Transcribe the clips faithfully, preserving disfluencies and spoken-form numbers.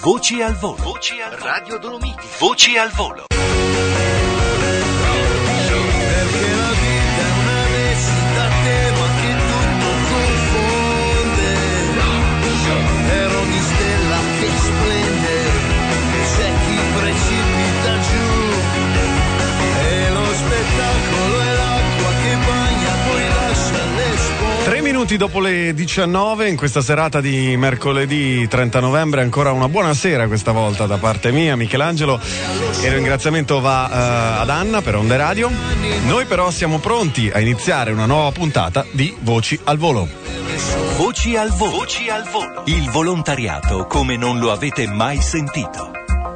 Voci al volo. Voci al volo. Radio Dolomiti. Voci al volo. Perché la vita è una recita a tema che tutto confonde. Per ogni stella che splende c'è chi precipita giù. E lo spettacolo è l'acqua che bagna poi lascia le sponde. Tre minuti dopo le diciannove, in questa serata di mercoledì trenta novembre, ancora una buona sera questa volta da parte mia, Michelangelo, e il ringraziamento va uh, ad Anna per Onde Radio. Noi però siamo pronti a iniziare una nuova puntata di Voci al Volo. Voci al volo. Voci al volo. Il volontariato come non lo avete mai sentito.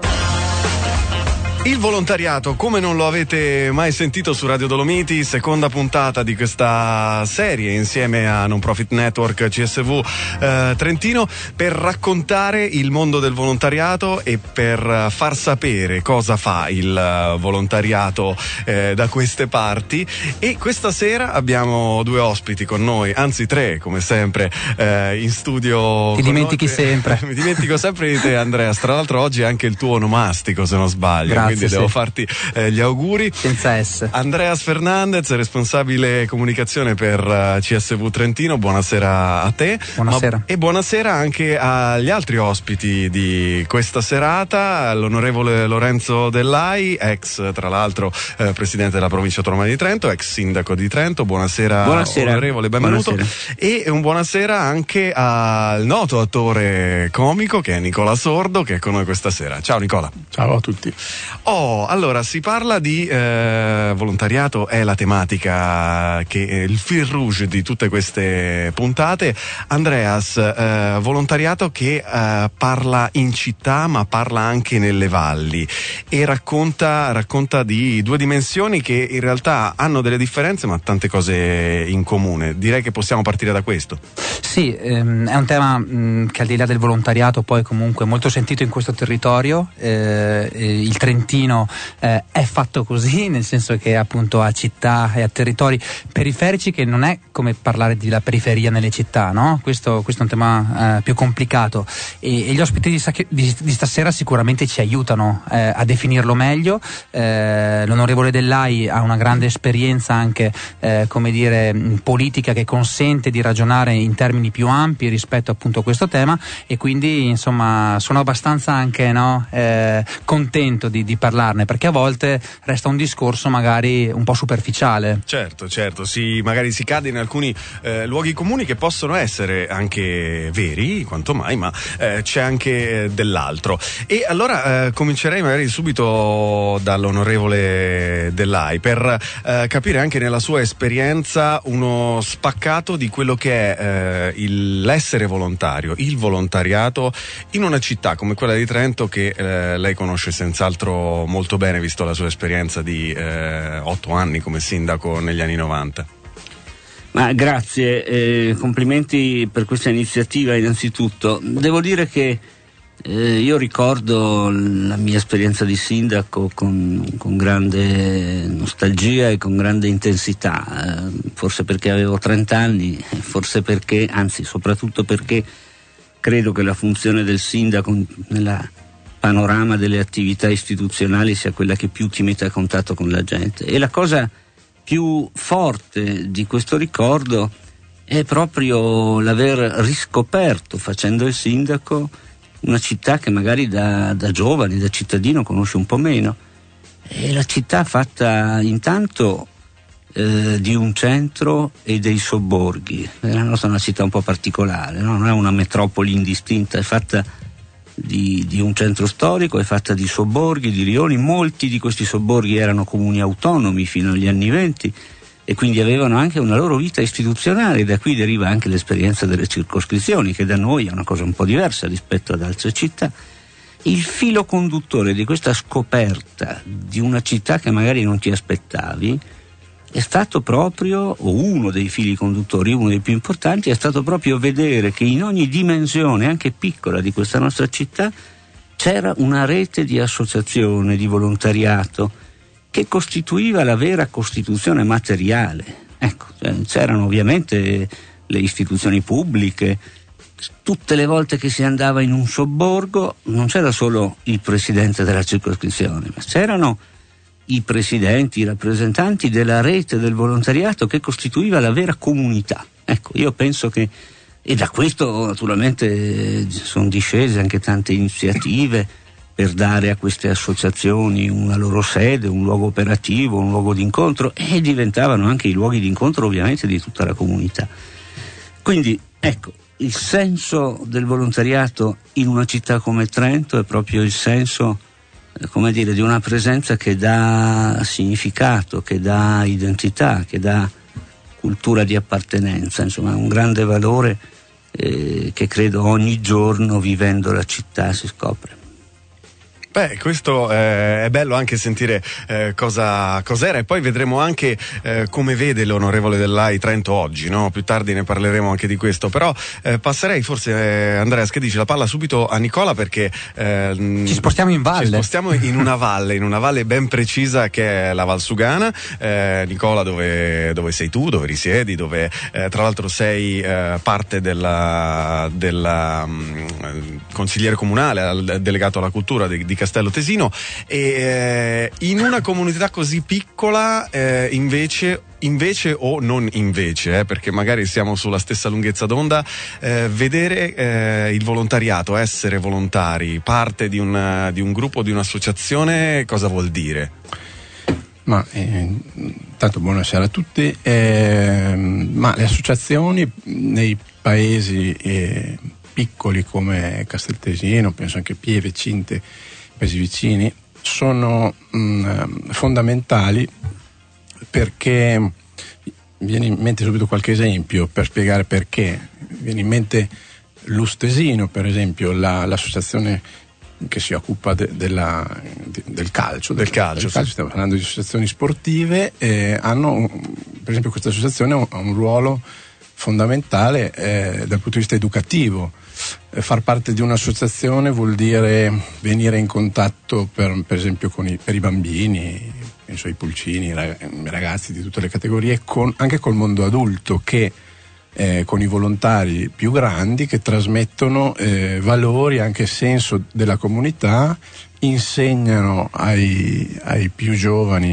Il volontariato come non lo avete mai sentito su Radio Dolomiti, seconda puntata di questa serie insieme a Non Profit Network C S V eh, Trentino, per raccontare il mondo del volontariato e per far sapere cosa fa il volontariato eh, da queste parti. E questa sera abbiamo due ospiti con noi, anzi tre come sempre eh, in studio. Ti dimentichi noi. sempre. Mi dimentico sempre di te, Andrea. Tra l'altro oggi è anche il tuo onomastico, se non sbaglio. Grazie. Quindi devo sì. farti eh, gli auguri. Senza S. Andreas Fernandez, responsabile comunicazione per uh, C S V Trentino, buonasera a te. Buonasera. Ma, e buonasera anche agli altri ospiti di questa serata, l'onorevole Lorenzo Dellai, ex tra l'altro eh, presidente della provincia autonoma di Trento, ex sindaco di Trento. Buonasera, buonasera. Onorevole, benvenuto. Buonasera. E un buonasera anche al noto attore comico che è Nicola Sordo, che è con noi questa sera. Ciao Nicola. Ciao a tutti. Oh, allora si parla di eh, volontariato, è la tematica che è il fil rouge di tutte queste puntate. Andreas, eh, volontariato che eh, parla in città ma parla anche nelle valli e racconta, racconta di due dimensioni che in realtà hanno delle differenze ma tante cose in comune. Direi che possiamo partire da questo. Sì, ehm, è un tema mh, che al di là del volontariato poi comunque è molto sentito in questo territorio. Eh, il Trentino eh, è fatto così, nel senso che appunto ha città e ha territori periferici, che non è come parlare della periferia nelle città, no? Questo, questo è un tema eh, più complicato e, e gli ospiti di, di, di stasera sicuramente ci aiutano eh, a definirlo meglio. Eh, l'onorevole Dellai ha una grande esperienza anche eh, come dire politica, che consente di ragionare in termini più ampi rispetto appunto a questo tema, e quindi insomma sono abbastanza anche no, eh, contento di, di parlarne, perché a volte resta un discorso magari un po' superficiale. Certo, certo, si, magari si cade in alcuni eh, luoghi comuni che possono essere anche veri, quanto mai, ma eh, c'è anche eh, dell'altro. E allora eh, comincerei magari subito dall'onorevole Dellai per eh, capire anche nella sua esperienza uno spaccato di quello che è eh, il, l'essere volontario, il volontariato in una città come quella di Trento, che eh, lei conosce senz'altro molto bene, visto la sua esperienza di eh, otto anni come sindaco negli anni novanta. Ma grazie, eh, complimenti per questa iniziativa innanzitutto. Devo dire che eh, io ricordo la mia esperienza di sindaco con, con grande nostalgia e con grande intensità, eh, forse perché avevo trenta anni, forse perché, anzi soprattutto perché credo che la funzione del sindaco nella panorama delle attività istituzionali sia quella che più ti mette a contatto con la gente. E la cosa più forte di questo ricordo è proprio l'aver riscoperto, facendo il sindaco, una città che magari da, da giovane, da cittadino conosce un po' meno. E la città fatta intanto eh, di un centro e dei sobborghi. La nostra è una città un po' particolare, no? Non è una metropoli indistinta, è fatta Di, di un centro storico, è fatta di sobborghi, di rioni. Molti di questi sobborghi erano comuni autonomi fino agli anni venti e quindi avevano anche una loro vita istituzionale. Da qui deriva anche l'esperienza delle circoscrizioni, che da noi è una cosa un po' diversa rispetto ad altre città. Il filo conduttore di questa scoperta di una città che magari non ti aspettavi è stato proprio, o uno dei fili conduttori, uno dei più importanti, è stato proprio vedere che in ogni dimensione, anche piccola, di questa nostra città c'era una rete di associazione, di volontariato, che costituiva la vera costituzione materiale. Ecco, c'erano ovviamente le istituzioni pubbliche, tutte le volte che si andava in un sobborgo non c'era solo il presidente della circoscrizione, ma c'erano i presidenti, i rappresentanti della rete del volontariato che costituiva la vera comunità. Ecco, io penso che, e da questo naturalmente sono discese anche tante iniziative per dare a queste associazioni una loro sede, un luogo operativo, un luogo di incontro, e diventavano anche i luoghi di incontro ovviamente di tutta la comunità. Quindi ecco, il senso del volontariato in una città come Trento è proprio il senso, eh, come dire, di una presenza che dà significato, che dà identità, che dà cultura di appartenenza, insomma un grande valore eh, che credo ogni giorno vivendo la città si scopre. Beh, questo eh, è bello anche sentire eh, cosa cos'era, e poi vedremo anche eh, come vede l'onorevole Dell'A I Trento oggi, no? Più tardi ne parleremo anche di questo, però eh, passerei forse, eh, Andrea Schedici, la palla subito a Nicola, perché eh, ci spostiamo in valle. Ci spostiamo in una valle, in una valle ben precisa che è la Valsugana. Eh, Nicola, dove, dove sei tu, dove risiedi, dove eh, tra l'altro sei eh, parte della, della um, consigliere comunale, al, delegato alla cultura di, di Castello Tesino, e eh, in una comunità così piccola eh, invece invece o non invece, eh, perché magari siamo sulla stessa lunghezza d'onda, eh, vedere eh, il volontariato, essere volontari, parte di un, di un gruppo, di un'associazione, cosa vuol dire? Ma eh, tanto buonasera a tutti. Eh, ma le associazioni nei paesi eh, piccoli come Casteltesino, penso anche Pieve, Cinte, paesi vicini, sono mh, fondamentali, perché viene in mente subito qualche esempio per spiegare perché. Viene in mente l'Ustesino, per esempio, la, l'associazione che si occupa de, della, de, del calcio. Del calcio, del calcio sì. Stiamo parlando di associazioni sportive, eh, hanno, per esempio questa associazione ha un, un ruolo fondamentale eh, dal punto di vista educativo. Eh, far parte di un'associazione vuol dire venire in contatto per, per esempio con i, per i bambini, penso ai pulcini, i ragazzi di tutte le categorie, con, anche col mondo adulto, che eh, con i volontari più grandi che trasmettono eh, valori, anche senso della comunità, insegnano ai, ai più giovani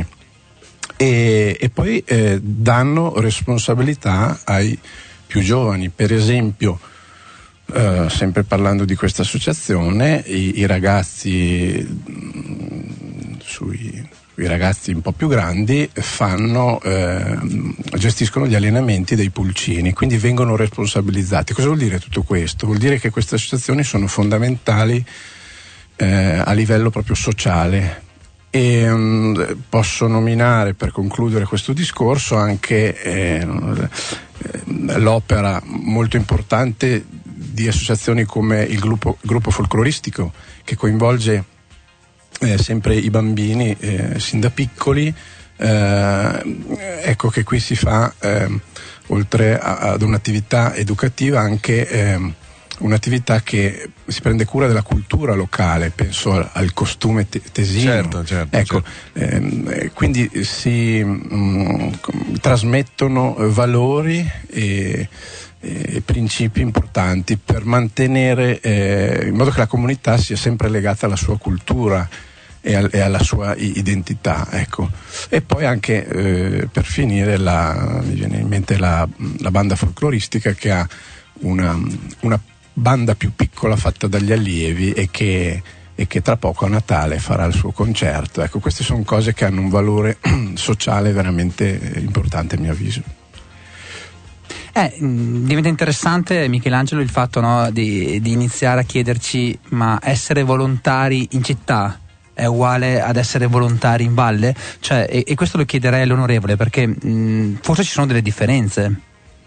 e, e poi eh, danno responsabilità ai più giovani. Per esempio, Uh, sempre parlando di questa associazione, i, i ragazzi mh, sui, sui ragazzi un po' più grandi fanno eh, gestiscono gli allenamenti dei pulcini, quindi vengono responsabilizzati. Cosa vuol dire tutto questo? Vuol dire che queste associazioni sono fondamentali eh, a livello proprio sociale. E um, posso nominare, per concludere questo discorso, anche eh, l'opera molto importante di associazioni come il gruppo, gruppo folcloristico, che coinvolge eh, sempre i bambini eh, sin da piccoli. Eh, ecco che qui si fa, eh, oltre a, ad un'attività educativa, anche eh, un'attività che si prende cura della cultura locale, penso al, al costume te- tesino. Certo, certo, ecco, certo. Ehm, quindi si mh, trasmettono valori e E principi importanti per mantenere eh, in modo che la comunità sia sempre legata alla sua cultura e, al, e alla sua identità, ecco. E poi anche eh, per finire la, mi viene in mente la, la banda folcloristica, che ha una, una banda più piccola fatta dagli allievi e che, e che tra poco a Natale farà il suo concerto. Ecco, queste sono cose che hanno un valore sociale veramente importante, a mio avviso. Eh, diventa interessante, Michelangelo, il fatto, no, di, di iniziare a chiederci: ma essere volontari in città è uguale ad essere volontari in valle? Cioè, e, e questo lo chiederei all'onorevole, perché mh, forse ci sono delle differenze.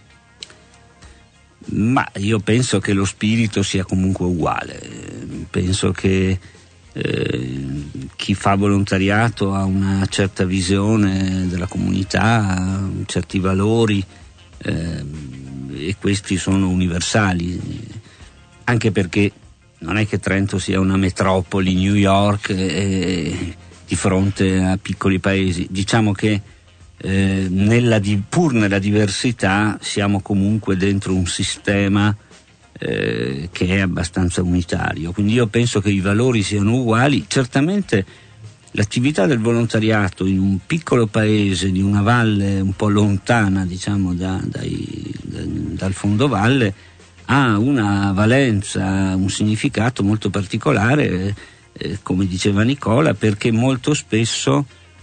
Ma io penso che lo spirito sia comunque uguale. Penso che eh, chi fa volontariato ha una certa visione della comunità, ha certi valori, eh, e questi sono universali, anche perché non è che Trento sia una metropoli, New York, eh, di fronte a piccoli paesi. Diciamo che eh, nella, pur nella diversità siamo comunque dentro un sistema eh, che è abbastanza unitario. Quindi io penso che i valori siano uguali. Certamente l'attività del volontariato in un piccolo paese di una valle un po' lontana, diciamo, da, dai, da, dal fondovalle, ha una valenza, un significato molto particolare, eh, come diceva Nicola, perché molto spesso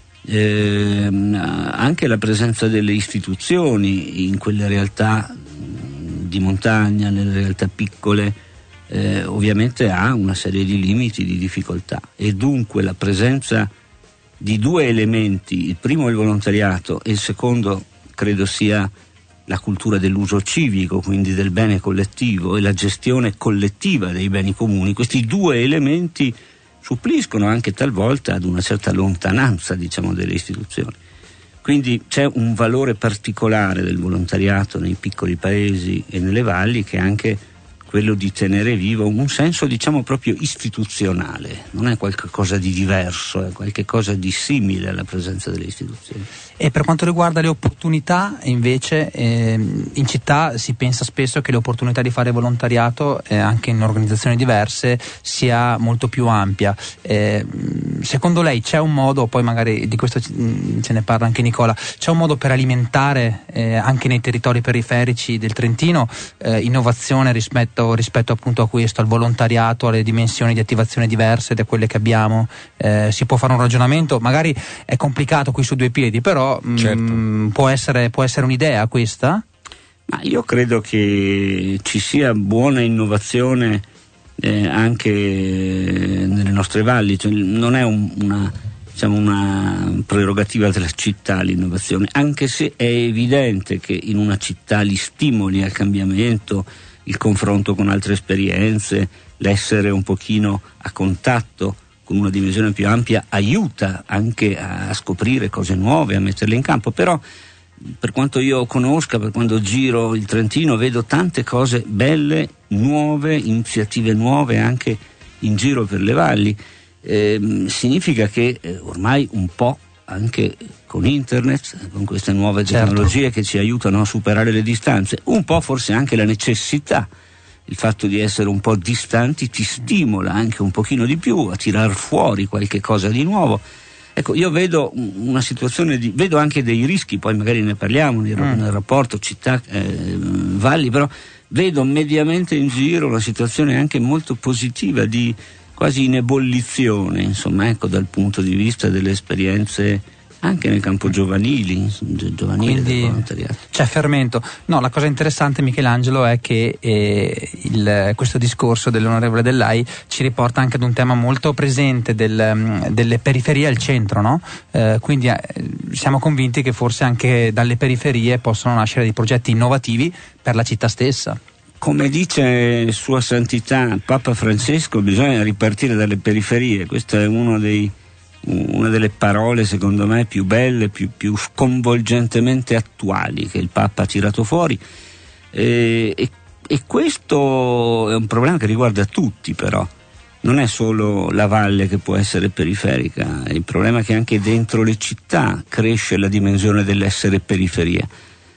eh, anche la presenza delle istituzioni in quelle realtà di montagna, nelle realtà piccole, eh, ovviamente ha una serie di limiti, di difficoltà, e dunque la presenza di due elementi, il primo è il volontariato e il secondo credo sia la cultura dell'uso civico, quindi del bene collettivo e la gestione collettiva dei beni comuni. Questi due elementi suppliscono anche talvolta ad una certa lontananza, diciamo, delle istituzioni. Quindi c'è un valore particolare del volontariato nei piccoli paesi e nelle valli, che è anche quello di tenere vivo un senso, diciamo, proprio istituzionale. Non è qualcosa di diverso, è qualcosa di simile alla presenza delle istituzioni. E per quanto riguarda le opportunità, invece, eh, in città si pensa spesso che le opportunità di fare volontariato, eh, anche in organizzazioni diverse, sia molto più ampia. Eh, secondo lei c'è un modo, poi magari di questo ce ne parla anche Nicola, c'è un modo per alimentare eh, anche nei territori periferici del Trentino eh, innovazione rispetto, rispetto appunto a questo, al volontariato, alle dimensioni di attivazione diverse da quelle che abbiamo? Eh, si può fare un ragionamento, magari è complicato qui su due piedi, però certo. mh, può essere, può essere un'idea questa? Ma io credo che ci sia buona innovazione eh, anche nelle nostre valli, cioè, non è un, una, diciamo, una prerogativa della città l'innovazione, anche se è evidente che in una città gli stimoli al cambiamento, il confronto con altre esperienze, l'essere un pochino a contatto con una dimensione più ampia aiuta anche a scoprire cose nuove, a metterle in campo. Però per quanto io conosca, per quando giro il Trentino, vedo tante cose belle, nuove, iniziative nuove anche in giro per le valli. Eh, significa che eh, ormai un po' anche con internet, con queste nuove tecnologie, certo, che ci aiutano a superare le distanze, un po' forse anche la necessità, il fatto di essere un po' distanti ti stimola anche un pochino di più a tirar fuori qualche cosa di nuovo. Ecco, io vedo una situazione di, vedo anche dei rischi, poi magari ne parliamo nel, mm. nel rapporto città-valli, eh, però vedo mediamente in giro una situazione anche molto positiva, di quasi in ebollizione, insomma, ecco, dal punto di vista delle esperienze anche nel campo giovanili, giovanile. Quindi del volontariato. C'è fermento. No, la cosa interessante, Michelangelo, è che eh, il, questo discorso dell'onorevole Dell'Ai ci riporta anche ad un tema molto presente del, delle periferie al centro, no? Eh, quindi eh, siamo convinti che forse anche dalle periferie possono nascere dei progetti innovativi per la città stessa. Come dice Sua Santità Papa Francesco, bisogna ripartire dalle periferie. Questo è uno dei una delle parole secondo me più belle, più, più sconvolgentemente attuali che il Papa ha tirato fuori, e, e, e questo è un problema che riguarda tutti, però non è solo la valle che può essere periferica, il problema è che anche dentro le città cresce la dimensione dell'essere periferia.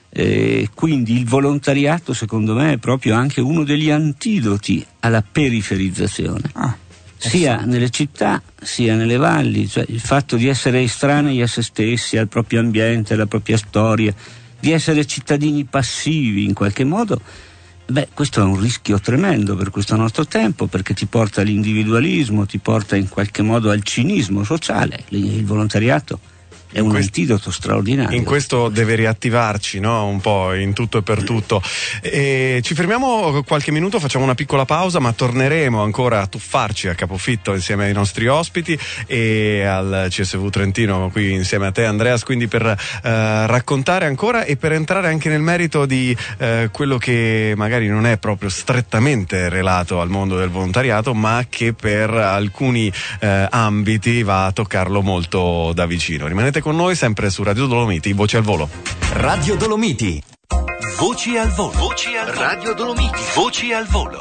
E quindi il volontariato secondo me è proprio anche uno degli antidoti alla periferizzazione. Ah. Sia nelle città sia nelle valli, cioè il fatto di essere estranei a se stessi, al proprio ambiente, alla propria storia, di essere cittadini passivi in qualche modo, beh, questo è un rischio tremendo per questo nostro tempo, perché ti porta all'individualismo, ti porta in qualche modo al cinismo sociale. Il volontariato è un questo, antidoto straordinario. In questo deve riattivarci, no? Un po' in tutto e per tutto. E ci fermiamo qualche minuto, facciamo una piccola pausa, ma torneremo ancora a tuffarci a capofitto insieme ai nostri ospiti e al C S V Trentino, qui insieme a te Andreas, quindi per eh, raccontare ancora e per entrare anche nel merito di eh, quello che magari non è proprio strettamente relato al mondo del volontariato, ma che per alcuni eh, ambiti va a toccarlo molto da vicino. Rimanete con noi sempre su Radio Dolomiti, Voci al Volo. Radio Dolomiti, Voci al Volo. Voci al Volo. Radio Dolomiti, Voci al Volo.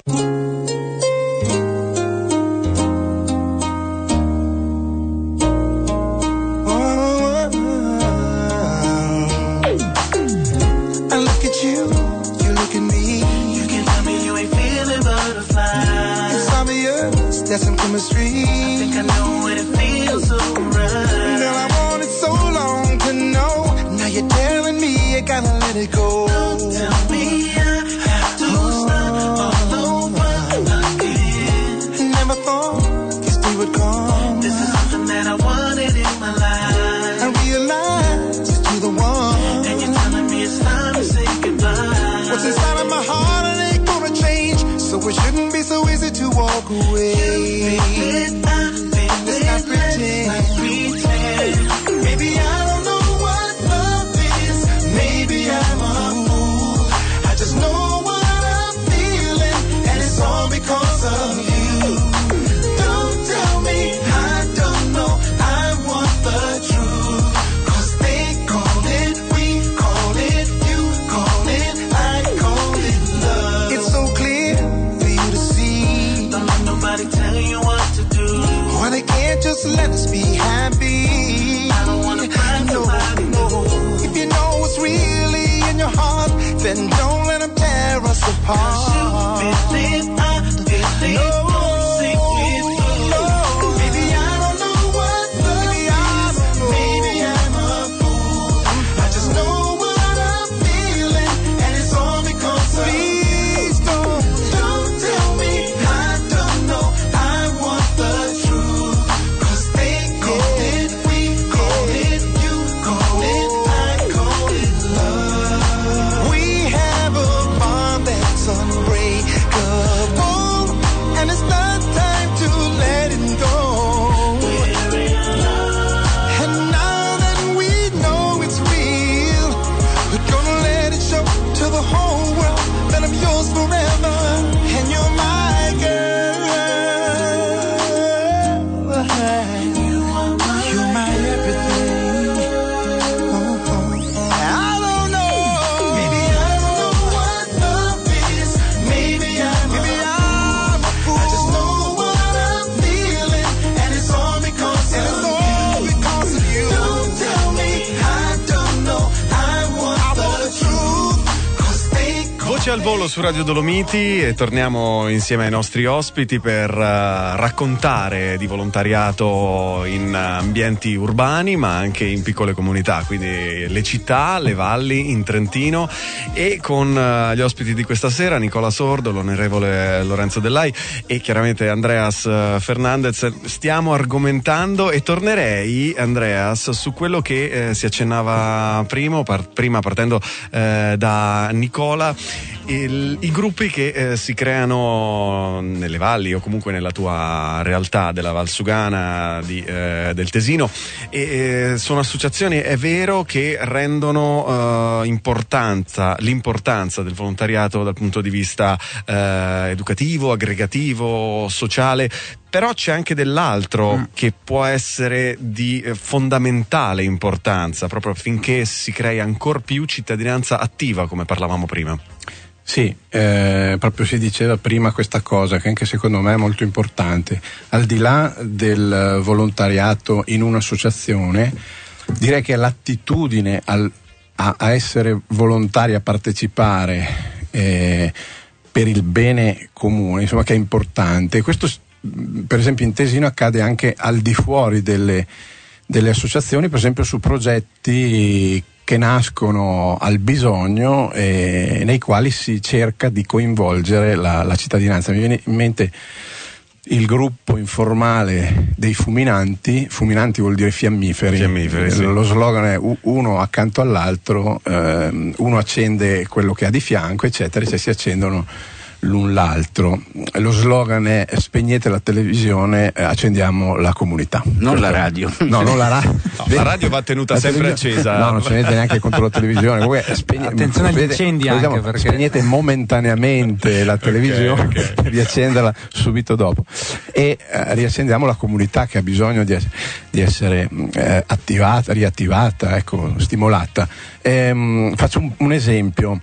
I look at you, you look at me. You can tell me you ain't feeling street. I think I know what it feels so right. Girl, I wanted so long to know. Now you're telling me you gotta let it go. Don't tell me I have to oh. start all over again. Never thought this day would come. This is something that I wanted in my life. I realized that you're the one. And you're telling me it's time to say goodbye. What's inside of my heart, it ain't gonna change. So it shouldn't be so easy to walk away. You feel it, I feel it, let's not pretend. Let's not pretend. Maybe I don't know what love is. Maybe I'm a fool. I just know what I'm feeling, and it's all because of you. Don't tell me I don't know. I want the truth. Cause they call it, we call it, you call it, I call it love. It's so clear for you to see. Don't let nobody tell you what to do. Or they can't just let us be happy. I don't wanna find no, nobody. No. If you know what's really in your heart, then don't let them tear us apart. You feel it, I feel it. No. Al volo su Radio Dolomiti e torniamo insieme ai nostri ospiti per uh, raccontare di volontariato in ambienti urbani ma anche in piccole comunità, quindi le città, le valli in Trentino, e con uh, gli ospiti di questa sera Nicola Sordo, l'onorevole Lorenzo Dellai e chiaramente Andreas uh, Fernandez stiamo argomentando, e tornerei, Andreas, su quello che eh, si accennava prima, par- prima partendo eh, da Nicola. Il, i gruppi che eh, si creano nelle valli o comunque nella tua realtà della Valsugana di, eh, del Tesino, e eh, sono associazioni, è vero, che rendono eh, importanza l'importanza del volontariato dal punto di vista eh, educativo, aggregativo, sociale. Però c'è anche dell'altro mm. che può essere di eh, fondamentale importanza proprio affinché si crei ancora più cittadinanza attiva, come parlavamo prima. Sì, eh, proprio si diceva prima questa cosa che anche secondo me è molto importante. Al di là del volontariato in un'associazione, direi che l'attitudine al, a, a essere volontari, a partecipare eh, per il bene comune, insomma, che è importante. Questo per esempio in Tesino accade anche al di fuori delle, delle associazioni, per esempio su progetti che nascono al bisogno e nei quali si cerca di coinvolgere la, la cittadinanza. Mi viene in mente il gruppo informale dei fuminanti. Fuminanti vuol dire fiammiferi, fiammiferi sì. Lo slogan è uno accanto all'altro, eh, uno accende quello che ha di fianco, eccetera, cioè si accendono l'un l'altro. Lo slogan è spegnete la televisione, accendiamo la comunità. Non la radio. No, non la radio. No, la radio va tenuta la sempre accesa. No, non c'è niente neanche contro la televisione. Comunque, spegne, attenzione agli incendi anche, diciamo, perché spegnete momentaneamente la televisione okay, okay. per riaccenderla subito dopo. E eh, riaccendiamo la comunità che ha bisogno di, di essere eh, attivata, riattivata, ecco, stimolata. Ehm, faccio un, un esempio.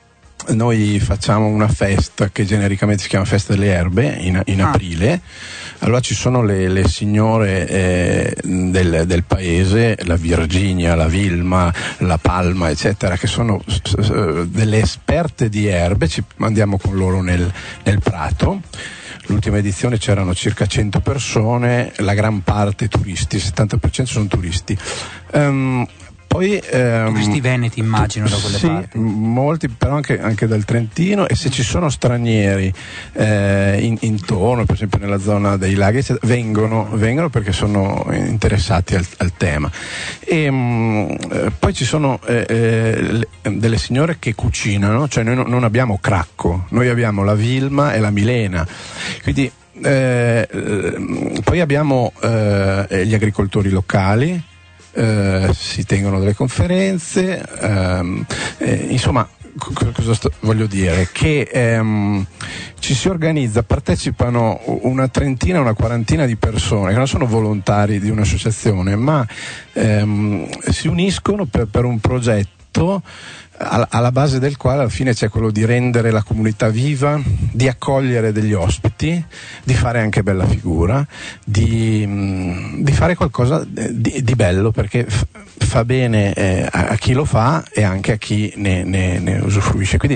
Noi facciamo una festa che genericamente si chiama Festa delle Erbe in, in aprile. Allora ci sono le, le signore eh, del, del paese, la Virginia, la Vilma, la Palma, eccetera, che sono uh, delle esperte di erbe. Ci andiamo con loro nel, nel prato. l'ultima edizione c'erano circa cento persone, la gran parte turisti, il settanta per cento sono turisti. Um, Poi, ehm, turisti veneti immagino da quelle sì, parti. Molti però anche, anche dal Trentino, e se ci sono stranieri eh, in, intorno, per esempio nella zona dei laghi, eccetera, vengono, vengono perché sono interessati al, al tema. E, mh, poi ci sono eh, eh, delle signore che cucinano, cioè noi no, non abbiamo Cracco, noi abbiamo la Vilma e la Milena, quindi eh, poi abbiamo eh, gli agricoltori locali. Uh, si tengono delle conferenze, um, eh, insomma c- cosa sto, voglio dire? Che um, ci si organizza, partecipano una trentina, una quarantina di persone che non sono volontari di un'associazione, ma um, si uniscono per, per un progetto alla base del quale alla fine c'è quello di rendere la comunità viva, di accogliere degli ospiti, di fare anche bella figura, di, di fare qualcosa di, di bello, perché f- fa bene eh, a chi lo fa e anche a chi ne, ne, ne usufruisce. Quindi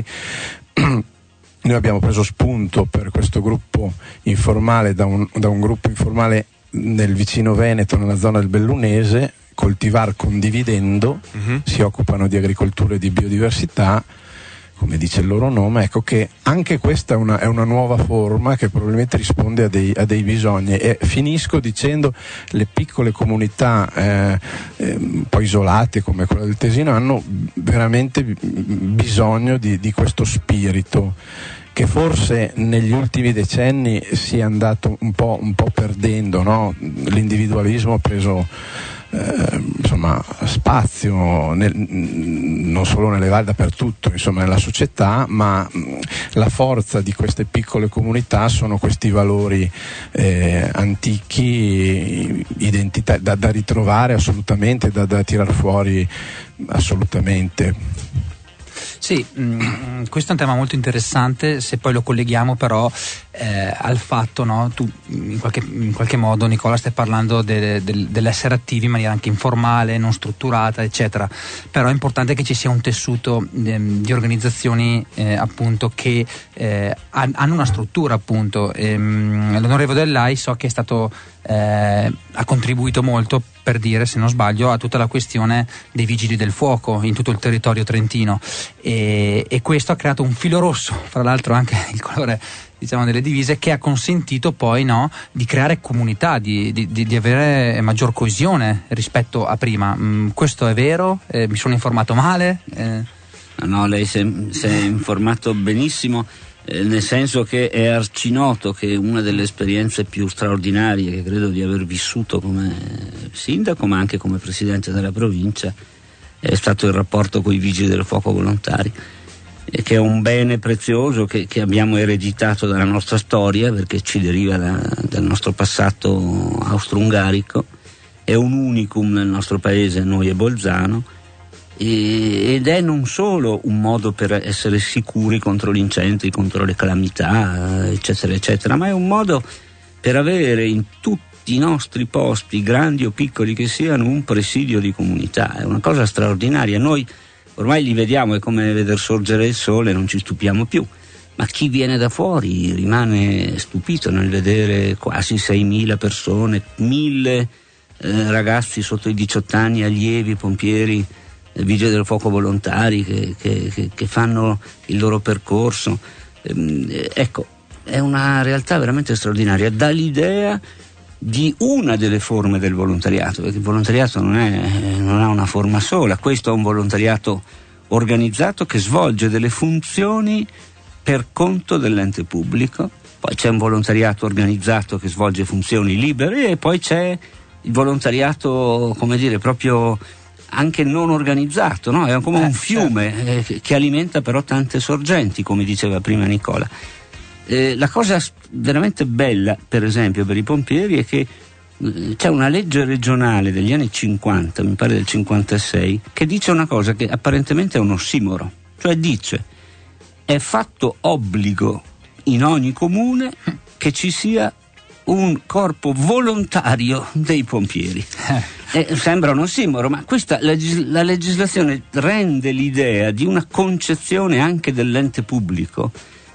noi abbiamo preso spunto per questo gruppo informale da un, da un gruppo informale nel vicino Veneto, nella zona del Bellunese, Coltivar Condividendo, uh-huh. Si occupano di agricoltura e di biodiversità, come dice il loro nome. Ecco che anche questa è una, è una nuova forma che probabilmente risponde a dei, a dei bisogni. E finisco dicendo: le piccole comunità eh, eh, un po' isolate come quella del Tesino hanno veramente bisogno di, di questo spirito che forse negli ultimi decenni si è andato un po', un po' perdendo, no? L'individualismo ha preso Eh, insomma spazio nel, non solo nelle valli, dappertutto, insomma nella società, ma mh, la forza di queste piccole comunità sono questi valori eh, antichi, identità da, da ritrovare assolutamente, da, da tirar fuori assolutamente. Sì, mh, questo è un tema molto interessante, se poi lo colleghiamo però eh, al fatto, no? Tu in qualche, in qualche modo, Nicola, stai parlando de, de, dell'essere attivi in maniera anche informale, non strutturata, eccetera, però è importante che ci sia un tessuto eh, di organizzazioni eh, appunto che eh, hanno una struttura, appunto. E, mh, l'onorevole Dell'Ai so che è stato eh, ha contribuito molto, per dire, se non sbaglio, a tutta la questione dei vigili del fuoco in tutto il territorio trentino, e, e questo ha creato un filo rosso, fra l'altro anche il colore, diciamo, delle divise, che ha consentito poi, no, di creare comunità, di, di, di avere maggior coesione rispetto a prima. Mm, questo è vero? Eh, mi sono informato male? Eh. No, no, lei si è, si è informato benissimo. Eh, nel senso che è arcinoto che una delle esperienze più straordinarie che credo di aver vissuto come sindaco, ma anche come presidente della provincia, è stato il rapporto con i vigili del fuoco volontari, e che è un bene prezioso che, che abbiamo ereditato dalla nostra storia, perché ci deriva da, dal nostro passato austro-ungarico, è un unicum nel nostro paese, noi e Bolzano, ed è non solo un modo per essere sicuri contro gli incendi, contro le calamità, eccetera eccetera, ma è un modo per avere in tutti i nostri posti, grandi o piccoli che siano, un presidio di comunità. È una cosa straordinaria. Noi ormai li vediamo, è come veder sorgere il sole, non ci stupiamo più, ma chi viene da fuori rimane stupito nel vedere quasi seimila persone, mille eh, ragazzi sotto i diciotto anni, allievi, pompieri, vigili del fuoco volontari che, che, che fanno il loro percorso. Eh, ecco, è una realtà veramente straordinaria, dà l'idea di una delle forme del volontariato, perché il volontariato non è, non ha una forma sola. Questo è un volontariato organizzato che svolge delle funzioni per conto dell'ente pubblico, poi c'è un volontariato organizzato che svolge funzioni libere, e poi c'è il volontariato, come dire, proprio anche non organizzato, no? È come eh, un fiume certo. eh, che alimenta però tante sorgenti, come diceva prima Nicola. Eh, la cosa veramente bella, per esempio, per i pompieri è che eh, c'è una legge regionale degli anni cinquanta, mi pare del cinquantasei, che dice una cosa che apparentemente è un ossimoro, cioè dice: è fatto obbligo in ogni comune che ci sia un corpo volontario dei pompieri. Eh, sembra un ossimoro, ma questa legis- la legislazione rende l'idea di una concezione anche dell'ente pubblico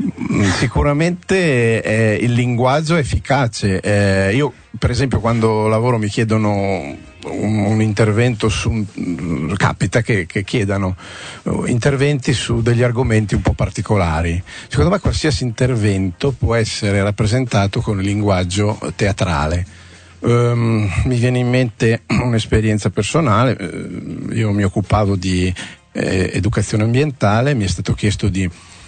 Sicuramente eh, il linguaggio è efficace. Eh, io per esempio quando lavoro mi chiedono un, un intervento su, capita che, che chiedano uh, interventi su degli argomenti un po' particolari. Secondo me qualsiasi intervento può essere rappresentato con il linguaggio teatrale. Um, mi viene in mente un'esperienza personale. Uh, io mi occupavo di eh, educazione ambientale, mi è stato chiesto di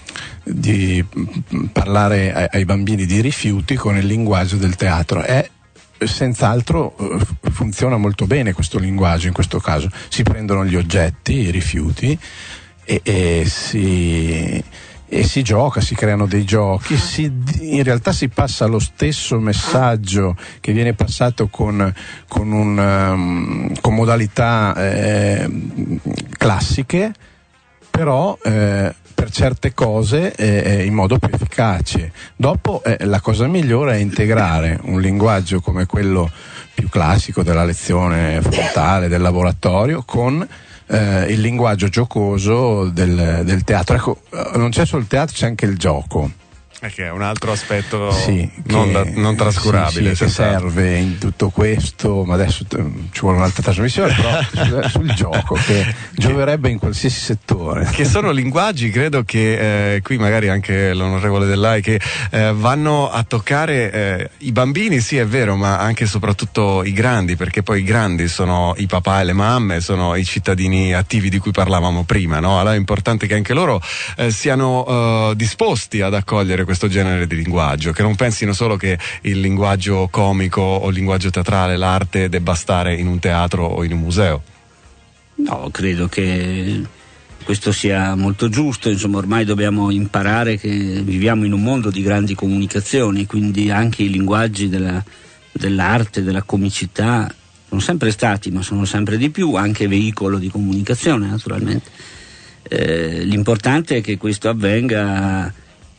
di parlare ai, ai bambini di rifiuti con il linguaggio del teatro. È senz'altro eh, funziona molto bene questo linguaggio. In questo caso si prendono gli oggetti, i rifiuti, e, e si e si gioca, si creano dei giochi, si, in realtà si passa lo stesso messaggio che viene passato con, con, un, um, con modalità eh, classiche, però eh, per certe cose eh, in modo più efficace. Dopo eh, la cosa migliore è integrare un linguaggio come quello più classico della lezione frontale, del laboratorio, con eh, il linguaggio giocoso del, del teatro. Ecco, non c'è solo il teatro, c'è anche il gioco. Che è un altro aspetto sì, non, che, da, non trascurabile. Sì, sì, che serve in tutto questo, ma adesso t- ci vuole un'altra trasmissione, però sul, sul gioco, che gioverebbe in qualsiasi settore. Che sono linguaggi, credo che eh, qui magari anche l'onorevole Dell'Ai, che eh, vanno a toccare eh, i bambini, sì è vero, ma anche e soprattutto i grandi, perché poi i grandi sono i papà e le mamme, sono i cittadini attivi di cui parlavamo prima, no? Allora è importante che anche loro eh, siano eh, disposti ad accogliere questo genere di linguaggio, che non pensino solo che il linguaggio comico o il linguaggio teatrale, l'arte debba stare in un teatro o in un museo. No, credo che questo sia molto giusto. Insomma, ormai dobbiamo imparare che viviamo in un mondo di grandi comunicazioni, quindi anche i linguaggi della, dell'arte, della comicità sono sempre stati, ma sono sempre di più anche veicolo di comunicazione, naturalmente. Eh, l'importante è che questo avvenga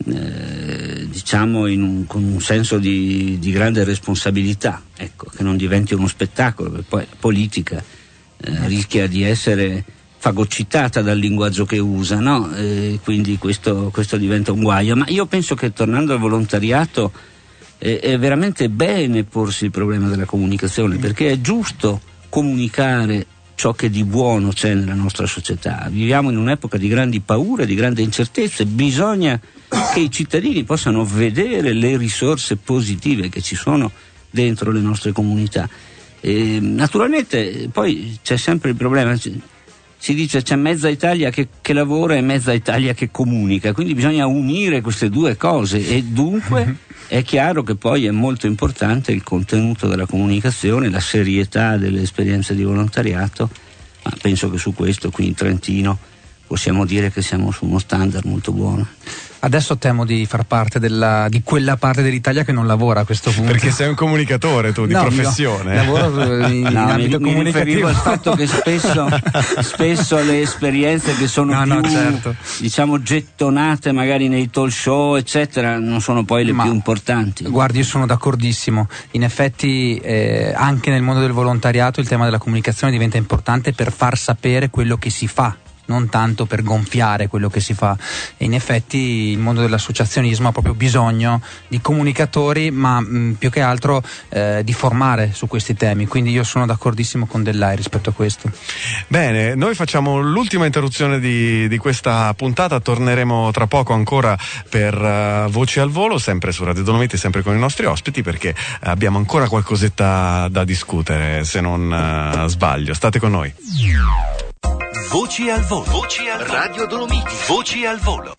Eh, diciamo in un, con un senso di, di grande responsabilità, ecco, che non diventi uno spettacolo, perché poi la politica eh, rischia di essere fagocitata dal linguaggio che usa, no? E quindi questo, questo diventa un guaio. Ma io penso che, tornando al volontariato, eh, è veramente bene porsi il problema della comunicazione, perché è giusto comunicare ciò che di buono c'è nella nostra società. Viviamo in un'epoca di grandi paure, di grandi incertezze, bisogna che i cittadini possano vedere le risorse positive che ci sono dentro le nostre comunità. E, naturalmente poi c'è sempre il problema, si dice c'è mezza Italia che, che lavora e mezza Italia che comunica, quindi bisogna unire queste due cose, e dunque è chiaro che poi è molto importante il contenuto della comunicazione, la serietà delle esperienze di volontariato, ma penso che su questo qui in Trentino possiamo dire che siamo su uno standard molto buono. Adesso temo di far parte della, di quella parte dell'Italia che non lavora a questo punto. Perché sei un comunicatore tu, di no, professione. No, lavoro in, no, in ambito mi, comunicativo. Mi riferivo al fatto che spesso, spesso le esperienze che sono no, più no, certo. diciamo gettonate magari nei talk show eccetera non sono poi le Ma, più importanti. Guardi, io sono d'accordissimo. In effetti eh, anche nel mondo del volontariato il tema della comunicazione diventa importante per far sapere quello che si fa, non tanto per gonfiare quello che si fa, e in effetti il mondo dell'associazionismo ha proprio bisogno di comunicatori, ma mh, più che altro eh, di formare su questi temi, quindi io sono d'accordissimo con Dell'Ai rispetto a questo. Bene, noi facciamo l'ultima interruzione di, di questa puntata, torneremo tra poco ancora per uh, Voci al Volo, sempre su Radio Dolomiti, sempre con i nostri ospiti, perché abbiamo ancora qualcosetta da discutere, se non uh, sbaglio. State con noi. Voci al volo. Voci al volo. Radio Dolomiti. Voci al volo.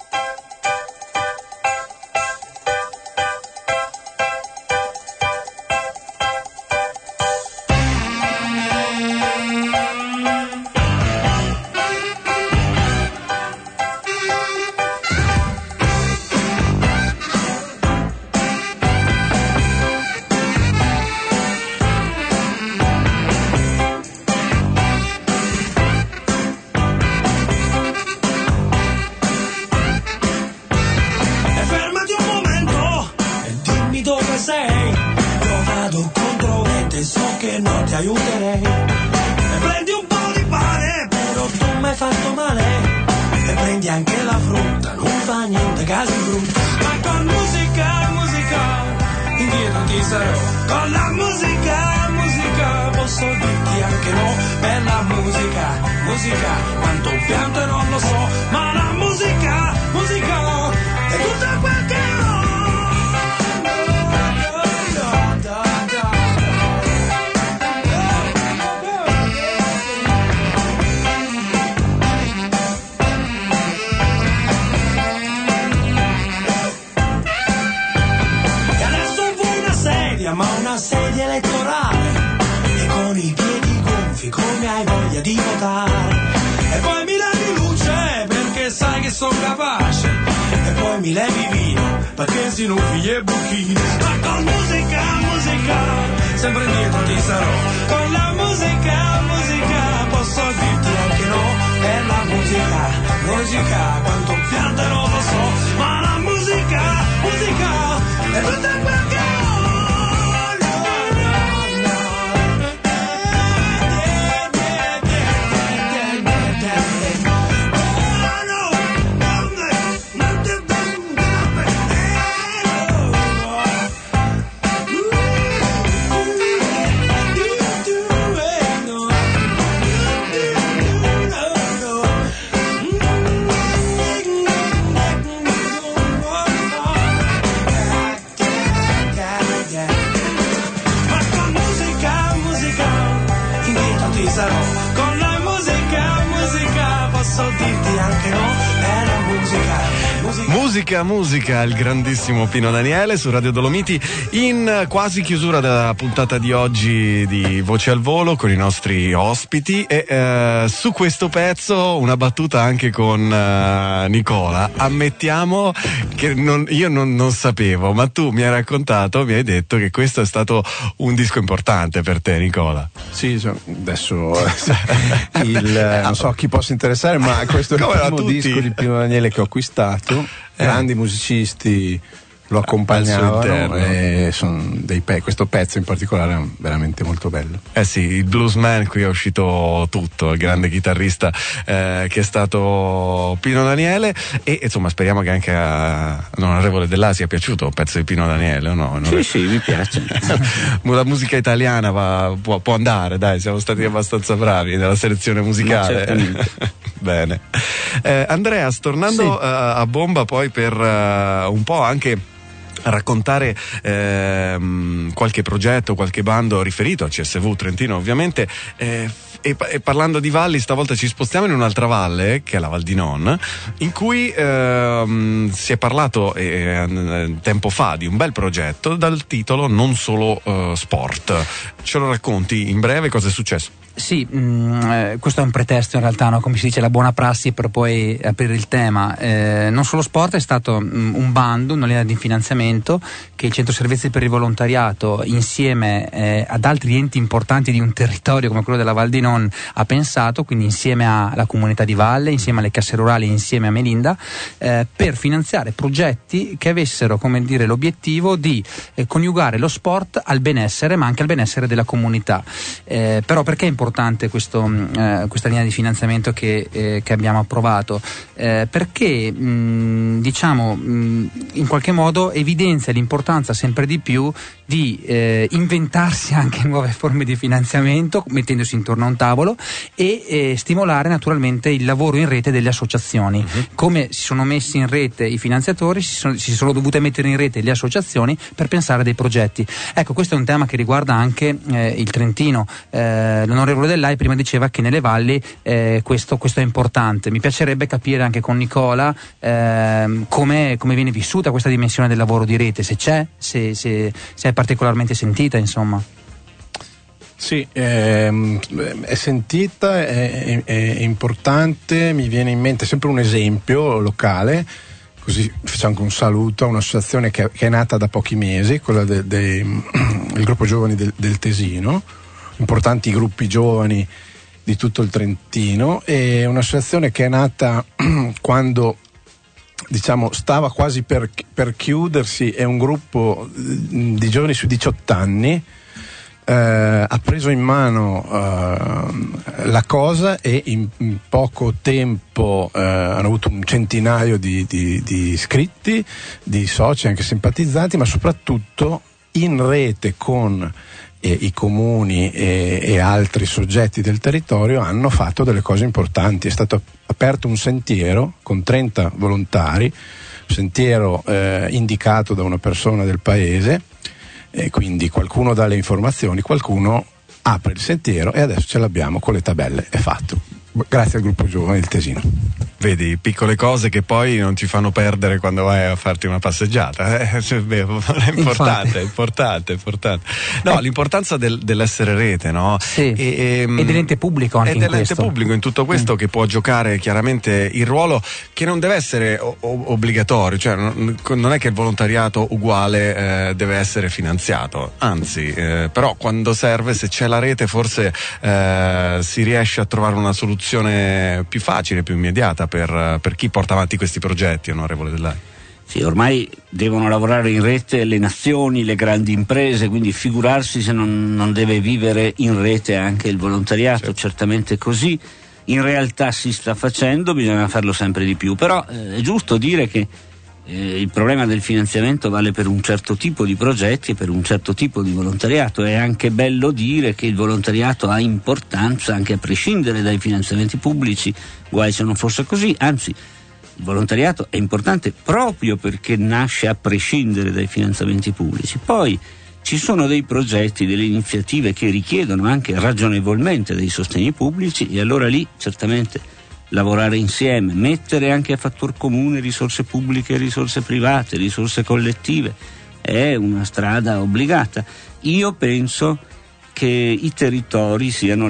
Aiuterei e prendi un po' di pane, però tu mi hai fatto male, e prendi anche la frutta, non bagni da casi brutti, ma con musica, musica, indietro ti sarò. Con la musica, musica, posso dirti anche no. Per la musica, musica, quanto pianto e non lo so, ma la musica, musica, è tutta quel che ho. Ma una sedia elettorale e con i piedi gonfi come hai voglia di votare, e poi mi levi luce perché sai che sono capace, e poi mi levi vino perché si non figlie buchini, ma con musica, musica, sempre dietro ti sarò. Con la musica, musica, posso dirti anche no. E la musica, musica, quanto pianto non lo so, ma la musica, musica, è tutta quel che ho. Con la musica, musica, posso dirti anche no, è la musica, musica. Musica, musica, il grandissimo Pino Daniele su Radio Dolomiti, in quasi chiusura della puntata di oggi di Voce al Volo con i nostri ospiti, e eh, su questo pezzo una battuta anche con eh, Nicola. Ammettiamo che non, io non, non sapevo, ma tu mi hai raccontato, mi hai detto che questo è stato un disco importante per te, Nicola. Sì, adesso il, non so a chi possa interessare, ma questo è il primo disco di Pino Daniele che ho acquistato. Grandi eh. musicisti lo accompagnavano e son dei pe- questo pezzo in particolare è veramente molto bello. Eh sì, il Bluesman, qui è uscito tutto, il grande chitarrista eh, che è stato Pino Daniele, e insomma speriamo che anche all'onorevole Dell'A sia piaciuto il pezzo di Pino Daniele, o no? Sì, sì, mi piace. La musica italiana va, può, può andare, dai, siamo stati abbastanza bravi nella selezione musicale. Bene. Eh, Andreas, tornando sì. uh, a bomba poi per uh, un po' anche raccontare ehm, qualche progetto, qualche bando riferito a C S V Trentino ovviamente, eh, e, e parlando di valli stavolta ci spostiamo in un'altra valle che è la Val di Non, in cui ehm, si è parlato eh, tempo fa di un bel progetto dal titolo Non Solo eh, Sport. Ce lo racconti in breve cosa è successo? Sì, mh, eh, questo è un pretesto in realtà, no? Come si dice, la buona prassi per poi aprire il tema. Eh, Non Solo Sport è stato mh, un bando, una linea di finanziamento che il Centro Servizi per il Volontariato, insieme eh, ad altri enti importanti di un territorio come quello della Val di Non, ha pensato, quindi insieme alla comunità di valle, insieme alle casse rurali, insieme a Melinda, eh, per finanziare progetti che avessero, come dire, l'obiettivo di eh, coniugare lo sport al benessere, ma anche al benessere della comunità. Eh, però perché è importante importante questo, eh, questa linea di finanziamento che, eh, che abbiamo approvato? Eh, perché mh, diciamo mh, in qualche modo evidenzia l'importanza sempre di più di eh, inventarsi anche nuove forme di finanziamento, mettendosi intorno a un tavolo, e eh, stimolare naturalmente il lavoro in rete delle associazioni. Uh-huh. Come si sono messi in rete i finanziatori, si sono, si sono dovute mettere in rete le associazioni per pensare a dei progetti. Ecco, questo è un tema che riguarda anche eh, il Trentino. Eh, l'onorevole Dell'Ai prima diceva che nelle valli eh, questo, questo è importante. Mi piacerebbe capire anche con Nicola eh, come, come viene vissuta questa dimensione del lavoro di rete, se c'è, se, se, se è particolarmente sentita, insomma. Sì, ehm, è sentita, è, è, è importante. Mi viene in mente sempre un esempio locale, così facciamo anche un saluto a un'associazione che, che è nata da pochi mesi, quella del de, de, gruppo giovani del, del Tesino, importanti gruppi giovani di tutto il Trentino, e un'associazione che è nata quando, diciamo, stava quasi per, per chiudersi. È un gruppo di giovani su diciotto anni eh, ha preso in mano eh, la cosa e in, in poco tempo eh, hanno avuto un centinaio di, di, di iscritti, di soci, anche simpatizzanti, ma soprattutto in rete con eh, i comuni e, e altri soggetti del territorio hanno fatto delle cose importanti. È stato aperto un sentiero con trenta volontari, sentiero eh, indicato da una persona del paese, e quindi qualcuno dà le informazioni, qualcuno apre il sentiero e adesso ce l'abbiamo con le tabelle, è fatto. Grazie al gruppo giovane del Tesino. Vedi, piccole cose che poi non ti fanno perdere quando vai a farti una passeggiata. Eh, cioè, beh, è importante, è importante, è importante. No, eh. l'importanza del, dell'essere rete, no? Sì. E, e, e dell'ente pubblico anche e in dell'ente questo. pubblico in tutto questo, mm. che può giocare chiaramente il ruolo che non deve essere o, o, obbligatorio, cioè non, non è che il volontariato uguale eh, deve essere finanziato, anzi, eh, però quando serve, se c'è la rete, forse eh, si riesce a trovare una soluzione più facile, più immediata per, per chi porta avanti questi progetti, onorevole Dell'Ai. Sì, ormai devono lavorare in rete le nazioni, le grandi imprese, quindi figurarsi se non, non deve vivere in rete anche il volontariato, certo. Certamente così. In realtà si sta facendo, bisogna farlo sempre di più, però eh, è giusto dire che eh, il problema del finanziamento vale per un certo tipo di progetti e per un certo tipo di volontariato. È anche bello dire che il volontariato ha importanza anche a prescindere dai finanziamenti pubblici, guai se non fosse così, anzi il volontariato è importante proprio perché nasce a prescindere dai finanziamenti pubblici. Poi ci sono dei progetti, delle iniziative che richiedono anche ragionevolmente dei sostegni pubblici, e allora lì certamente lavorare insieme, mettere anche a fattor comune risorse pubbliche e risorse private, risorse collettive, è una strada obbligata. Io penso che i territori siano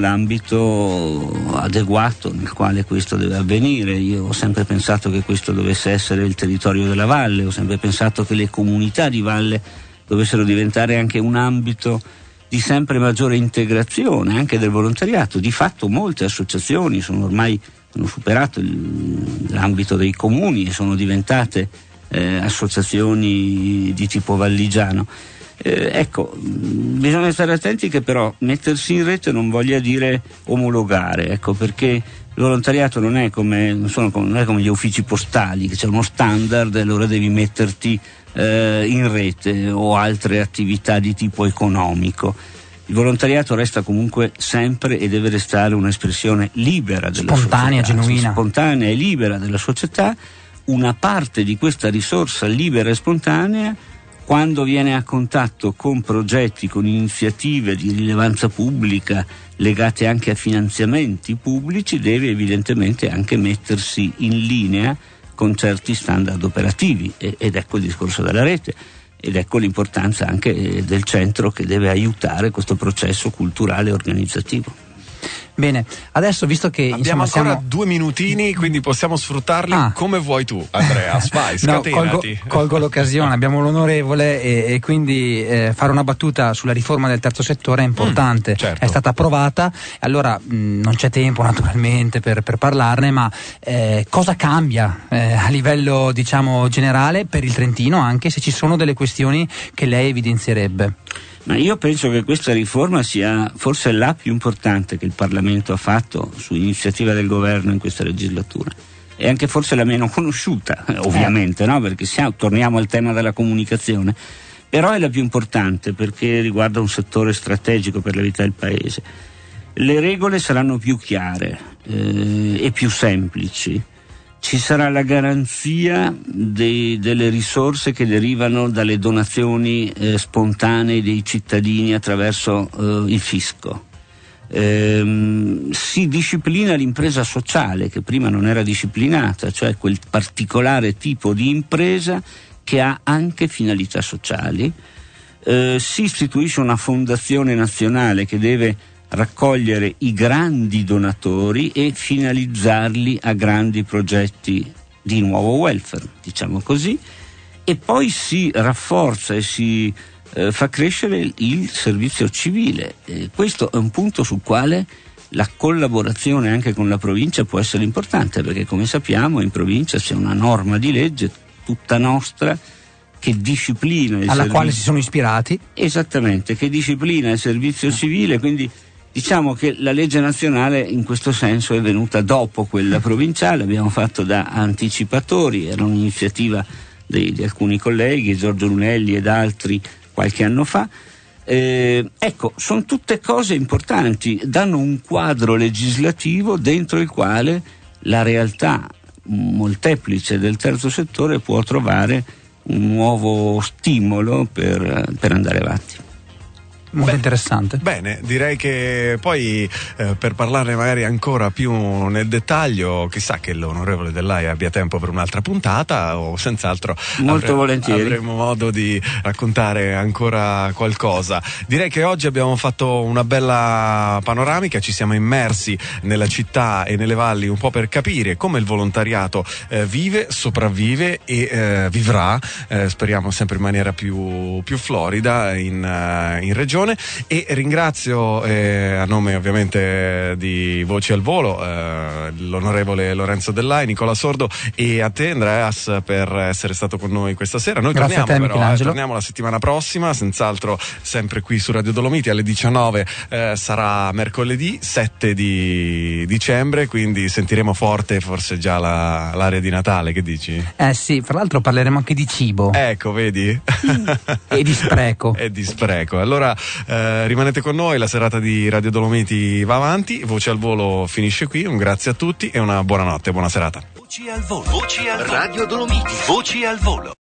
l'ambito adeguato nel quale questo deve avvenire. Io ho sempre pensato che questo dovesse essere il territorio della valle, ho sempre pensato che le comunità di valle dovessero diventare anche un ambito di sempre maggiore integrazione anche del volontariato. Di fatto molte associazioni sono ormai hanno superato il, l'ambito dei comuni e sono diventate eh, associazioni di tipo valligiano. Eh, ecco, bisogna stare attenti che però mettersi in rete non voglia dire omologare, ecco, perché il volontariato non è come, non sono come, non è come gli uffici postali, che c'è uno standard e allora devi metterti eh, in rete, o altre attività di tipo economico. Il volontariato resta comunque sempre e deve restare un'espressione libera della spontanea, società, genuina, spontanea e libera della società. Una parte di questa risorsa libera e spontanea, quando viene a contatto con progetti, con iniziative di rilevanza pubblica legate anche a finanziamenti pubblici, deve evidentemente anche mettersi in linea con certi standard operativi, ed ecco il discorso della rete. Ed ecco l'importanza anche del centro che deve aiutare questo processo culturale e organizzativo. Bene, adesso visto che abbiamo insomma, ancora siamo... due minutini, quindi possiamo sfruttarli ah. come vuoi tu, Andrea. Vai, scatenati. No, colgo, colgo l'occasione, abbiamo l'onorevole e, e quindi eh, fare una battuta sulla riforma del terzo settore è importante. Mm, certo. È stata approvata, allora mh, non c'è tempo naturalmente per, per parlarne, ma eh, cosa cambia eh, a livello diciamo generale per il Trentino, anche se ci sono delle questioni che lei evidenzierebbe? Ma io penso che questa riforma sia forse la più importante che il Parlamento ha fatto su iniziativa del governo in questa legislatura. E anche forse la meno conosciuta, ovviamente, no? Perché siamo, torniamo al tema della comunicazione. Però è la più importante perché riguarda un settore strategico per la vita del Paese. Le regole saranno più chiare eh, e più semplici. Ci sarà la garanzia dei, delle risorse che derivano dalle donazioni eh, spontanee dei cittadini attraverso eh, il fisco. Ehm, si disciplina l'impresa sociale, che prima non era disciplinata, cioè quel particolare tipo di impresa che ha anche finalità sociali. Eh, si istituisce una fondazione nazionale che deve raccogliere i grandi donatori e finalizzarli a grandi progetti di nuovo welfare, diciamo così, e poi si rafforza e si eh, fa crescere il servizio civile. E questo è un punto sul quale la collaborazione anche con la provincia può essere importante, perché come sappiamo in provincia c'è una norma di legge tutta nostra che disciplina il alla servizio, quale si sono ispirati. Esattamente, che disciplina il servizio civile, quindi diciamo che la legge nazionale in questo senso è venuta dopo quella provinciale, abbiamo fatto da anticipatori, era un'iniziativa di, di alcuni colleghi, Giorgio Lunelli ed altri qualche anno fa. Eh, ecco, sono tutte cose importanti, danno un quadro legislativo dentro il quale la realtà molteplice del terzo settore può trovare un nuovo stimolo per, per andare avanti. Molto Beh, interessante. Bene, direi che poi eh, per parlarne magari ancora più nel dettaglio, chissà che l'onorevole Dell'Aia abbia tempo per un'altra puntata, o senz'altro molto avre- volentieri avremo modo di raccontare ancora qualcosa. Direi che oggi abbiamo fatto una bella panoramica, ci siamo immersi nella città e nelle valli un po' per capire come il volontariato eh, vive, sopravvive e eh, vivrà, eh, speriamo sempre in maniera più, più florida in, uh, in regione. E ringrazio eh, a nome ovviamente di Voci al Volo eh, l'onorevole Lorenzo Dell'Aia, Nicola Sordo e a te Andreas per essere stato con noi questa sera. Noi Grazie torniamo a te, però, eh, Michelangelo. torniamo la settimana prossima, senz'altro sempre qui su Radio Dolomiti alle diciannove, eh, sarà mercoledì sette di dicembre, quindi sentiremo forte forse già la, l'area di Natale, che dici? Eh sì, fra l'altro parleremo anche di cibo. Ecco, vedi? E di spreco. E di spreco. Allora eh, rimanete con noi, la serata di Radio Dolomiti va avanti, Voce al Volo finisce qui, un grazie a tutti e una buonanotte, buona serata. Voci al Volo. Voci al Volo. Radio Dolomiti. Voci al Volo.